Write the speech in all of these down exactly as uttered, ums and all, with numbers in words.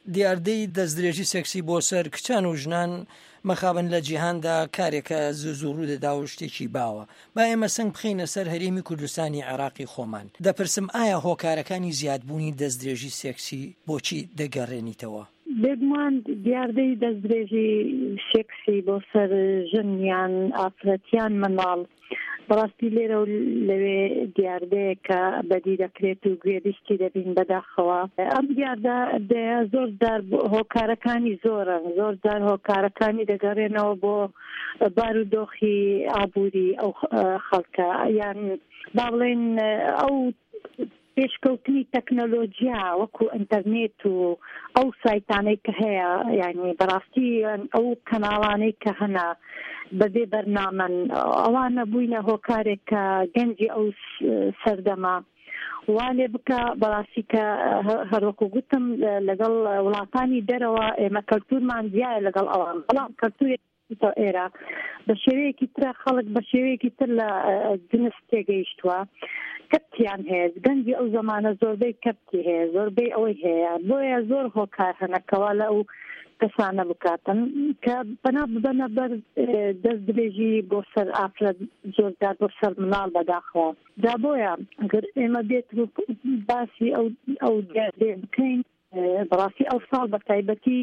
دیاردەی دەستدرێژی سێکسی بۆ سەر کچان و ژنان مەخابن لە جیهاندا کارێکە زوو ڕوودەدا و شتێکی باوە. با ئێمە سنگ بخینە سەر هەرێمی کوردستانی عێراقی خۆمان. دەپرسم ئایا هۆکارەکانی زیادبوونی دەستدرێژی سێکسی بۆچی دەگەڕێنیتەوە؟ بێگومان دیاردەی دەستدرێژی سێکسی بۆ سەر ژنیان ئافرەتیان منداڵ بەڕاستی لێرە و لەوێ دیاردەیە کە بەدی دەکرێت و گوێبیستی دەبین بەداخەوە. ئەم دیاردە زۆر جار هۆکارەکانی زۆرن، زۆر جار هۆکارەکانی دەگەڕێنەوە بۆ بارودۆخی ئابووری ئەو خەڵکە، یان با بڵێن ئەو پێشکەوتنی تەکنۆلۆژیا وەکو ئینتەرنێت و ئەو سایتانەی کە هەیە، یعنی بەڕاستی ئەو کەناڵانەی کە هەنا بەبێ بەرنامەن ئەوانە بووینە هۆکارێک کە گەنجی ئەو سەردەما وانێ بکە. بەڕاستی کە هەروەکو گوتم لەگەڵ وڵاتانی دەرەوە ئێمە کەلتورمان جیایە لەگەڵ ئەوان، بەڵام کەلتوری ئێرە بە شێوەیەکی ترە خەڵک بە شێوەیەکی تر لە جنس تێگەیشتووە. کەپتیان هەیە، گەنجی ئەو زەمانە زۆربەی کەپتی هەیە، زۆربەی ئەوەی هەیە، بۆیە زۆر هۆکار هەنەکەوە لە ئەو کەسانە بکاتن کە بەنا ببەنە بەر دەستدرێژی بۆ سەر ئافرەت زۆرجار بۆ سەر منداڵ بەداخەوە. جا بۆیە ئەگەر ئێمە بێت باسی ئەو دیاردێ بکەین، بەڕاستی ئەو ساڵ بە تایبەتی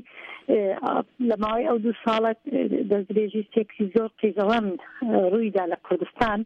لە ماوەی ئەو دوو ساڵت دەستدرێژی سێکسی زۆر قیزەوەند ڕوویدا لە کوردستان.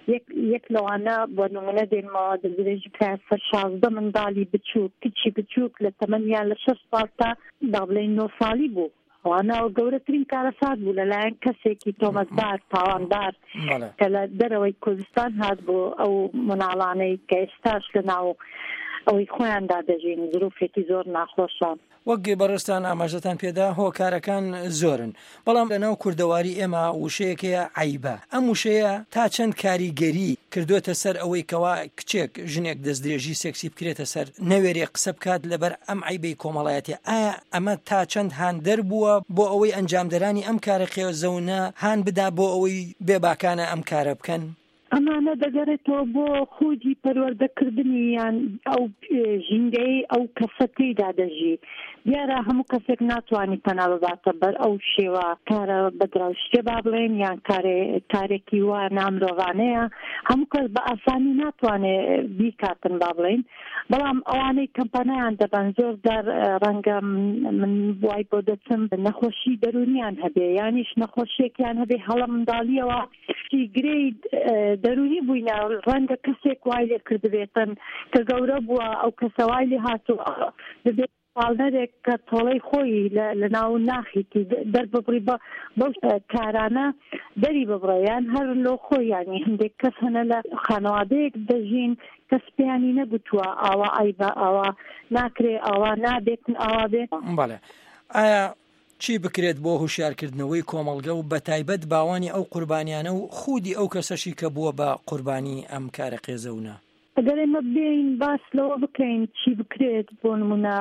یەک لەوانە بۆ نمونە دێنمەوە دەستدرێژی کرا سەر شازدە منداڵی بچووک، کچی بچووک لە تەمەنیان لە شەش ساڵ تا با بڵێن نۆ ساڵی بوو. ئەوانە گەورەترین کارەسات بوو لەلایەن کەسێکی تۆمەتبار تاوانبار کە لە دەرەوەی کوردستان هات بۆ ئەو مناڵانەی کە ئێستاش لە ناو ئەوەی خۆیاندا دەژین زروفێکی زۆر ناخۆشە. وەک بەڕێستان ئاماژەتان پێدا هۆکارەکان زۆرن، بەڵام لەناو کوردەواری ئێمە وشەیەکەیە عیبە. ئەم وشەیە تا چەند کاریگەری کردوێتە سەر ئەوەی کەوا کچێک ژنێک دەستدرێژی سێکسی بکرێتە سەر نەوێرێ قسە بکات لەبەر ئەم عیبەی کۆمەڵایەتی. ئایا ئەمە تا چەند هاندەر بووە بۆ ئەوەی ئەنجامدەرانی ئەم کارە خێوەزەونە هان بدا بۆ ئەوەی بێباکانە ئەم کارە بکەن؟ ئەمانە دەگەڕێتەوە بۆ خودی پەروەردەکردنی یان ئەو ژینگەی ئەو کەسەکەیدا دەژی. دیارە هەموو کەسێک ناتوانێت پەنا بباتە بەر ئەو شێوە کارە بەدراوشتێ با بڵێن یان کارێکی وا نامرۆڤانەیە، هەموو کەس بە ئاسانی ناتوانێت بیکاتن با بڵێن. بەڵام ئەوانەی کەمپانیان دەبن زۆر دار ڕەنگە من وای بۆ دەچم نەخۆشی دەرونیان هەبێ، یانیش نەخۆشیێکیان هەبێ هەڵە منداڵیەوە گرەی دەرونی بووینە، ڕەنگە کەسێک وای لێ کردبێتن کە گەورە بووە ئەو کەسە وای لێ هاتووە دەبێت پاڵنەرێک کە تۆڵەی خۆی لە ناو ناخیتی دەرببڕی بەو کارانە دەری ببڕیان هەر لۆ خۆی. ینی هەندێک کەس هەنە لە خانەوادەیەک دەژین کەس پێیانی نەگوتووە ئاوا ئایبە ئاوا ناکرێ ئاوا نابێتن ئاوا بێت. بەڵێ ئایا چی بکرێت بۆ هوشیارکردنەوەی کۆمەڵگە و بەتایبەت باوانی ئەو قوربانیانە و خودی ئەو کەسەشی کە بووە بە قوربانی ئەم کارە قێزەونە؟ ئەگەر ئێمە بێین باس لەوە بکەین چی بکرێت بۆ نمونە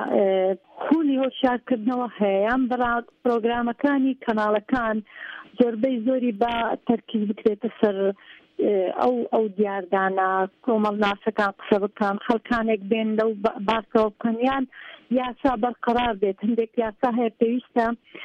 خونی هۆشیارکردنەوە هەیە یان پرۆگرامەکانی کەناڵەکان زۆربەی زۆری بە تەرکیز بکرێتە سەر ئەو ئەو دیاردانە کۆمەڵ ناسەکان قسە بکەن، خەڵکانێک بێن لەو باسەوە بکەن یان یاسا بەرقەرار بێت. هەندێک یاسا هەیە پێویستە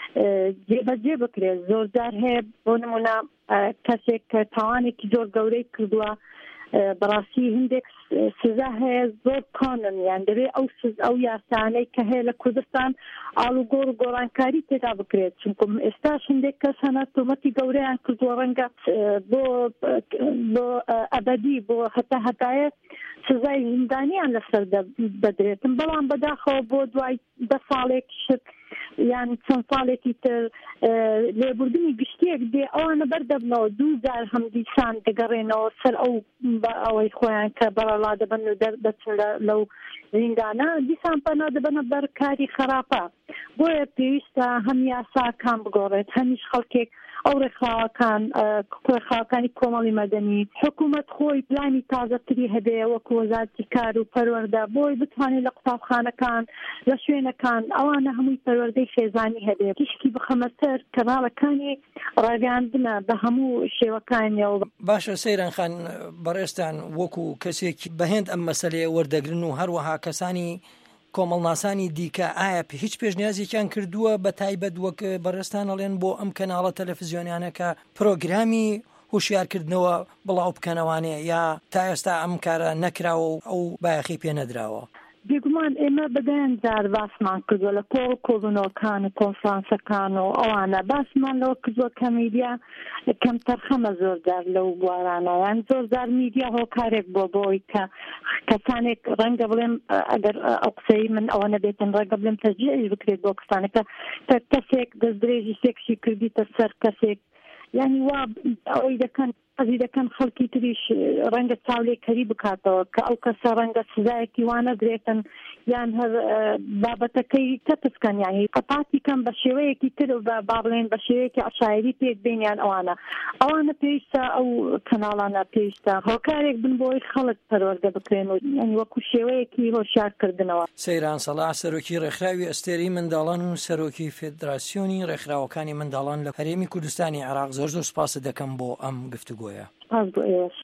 جێبەجێ بکرێت. زۆر جار هەیە بۆ نمونە کەسێک کە تاوانێکی زۆر گەورەی کردووە بەڕاستی هەندێک سزا هەیە زۆر کۆنن، یان دەبێت ئەو ئەو یاسانەی کە هەیە لە کوردستان ئاڵوگۆڕ و گۆڕانکاری تێدا بکرێت. چونکە ئێستاش هەندێک کەس هەنە تۆمەتی گەورەیان کردووە ڕەنگە بۆ بۆ ئەبەدی بۆ هەتا هەتایە سزای زیندانیان لەسەر دەدرێتن، بەڵام بەداخەوە بۆ دوای دە ساڵێک شت یان چەند ساڵێکی تر لێبوردنی گشتێک دێ ئەوانە بەردەبنەوە دوو جار هەم دیسان دەگەڕێنەوە سەر ئەو ئەوەی خۆیان کە بەرەڵا دەبن و دەچن لەو زیندانە دیسان پەنا دەبنە بەر کاری خراپە. بۆیە پێویستە هەم یاساکان بگۆڕێت، هەمیش خەڵکێک ئەو ڕێکخراوەکان ڕێکخراوەکانی کۆمەڵی مەدەنی حکوومەت خۆی پلانی تازەتری هەبێ وەکو وەزارەتی کار و پەروەردە بۆی بتوانێت لە قوتابخانەکان لە شوێنەکان ئەوانە هەمووی پەروەردەی خێزانی هەبێ تشکی بخەمە سەر کەناڵەکانی ڕاگەاندنە بە هەموو شێوەکانیەوە. باشە سەیران خان بەڕێستان وەکو کەسێکی بەهێند ئەم مەسەلەیە وەردەگرن و هەروەها کەسانی کۆمەڵناسانی دیکە ئایا هیچ پێشنیازێکیان کردووە بە تایبەت وەک بەڕێستان ئەڵێن بۆ ئەم کەناڵە تەلەڤیزیۆنیانەکە پرۆگرامی هوشیارکردنەوە بڵاو بکەنەوانێ یا تا ئێستا ئەم کارە نەکراوە و ئەو بایەخی پێ نەدراوە؟ بێگومان ئێمە بەدایان جار باسمان کردووە لە کۆڵ کۆبوونەوەکان و کۆنفرانسەکان و ئەوانە باسمان لەوە کردووە کە میدیا کەم تەرخەمە زۆرجار لەو بوارانەوەیان زۆرجار میدیا هۆکارێک بۆ بۆی کە کەسانێک ڕەنگە بڵێم ئەگەر ئەو قسەی من ئەوە نەبێتن ڕەنگە بڵێم تەجێعش بکرێت بۆ کەسانێکە کەسێک دەستدرێژی سێکسی کردیتە سەر کەسێک یعنی وا ئەوەی دەکەن قەزی دەکەن خەڵکی تریش ڕەنگە چاولێکەری بکاتەوە کە ئەو کەسە ڕەنگە سزایەکی وانەدرێتن یان هەر بابەتەکەی تەپسکەن یانی قەپاتی کەم بە شێوەیەکی تر با بڵێن بە شێوەیەکی عشایری پێک بینیان ئەوانە ئەوانە پێویستە ئەو کەناڵانە پێویستە هۆکارێک بن بۆی خەڵک پەروەردە بکرێن و ینی وەکو شێوەیەکی هۆشیارکردنەوە. سەیران سەڵاح سەرۆکی ڕێکخراوی ئەستێرەی منداڵان و سەرۆکی فێدراسیۆنی ڕێکخراوەکانی منداڵان لە هەرێمی کوردستانی عێراق زۆر زۆر سپاس دەکەم بۆ ئەم گفتوگۆیە. سپاس بۆ ئێوەش.